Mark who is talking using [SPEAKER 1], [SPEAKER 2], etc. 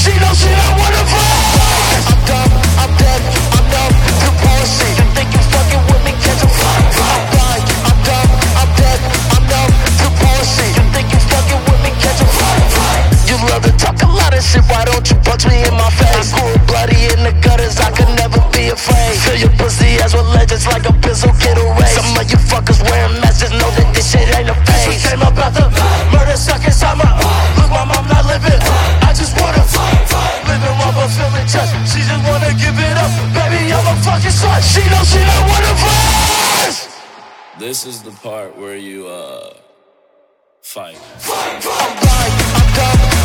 [SPEAKER 1] She knows she don't wanna fight. I'm dumb, I'm dead, I'm numb to bullshit. You think you fucking with me, catch a fly. I'm blind, I'm dumb, I'm dead, I'm numb to bullshit. You think you fucking with me, catch a fly. You love to talk a lot of shit, why don't you punch me in my face? I grew up bloody in the gutters, I could never be afraid. Fill your pussy ass with legends like a pencil, get erased. Some of you fuckers wearing masks, just know that this shit ain't a phase. We came about the murder suck inside my look, my mom not living. I just wanna living wrong but feeling just. She just wanna give it up, baby, I'm a fucking slut. She knows she don't wanna fight.
[SPEAKER 2] This is the part where you fight.
[SPEAKER 1] I'm blind, I'm dumb,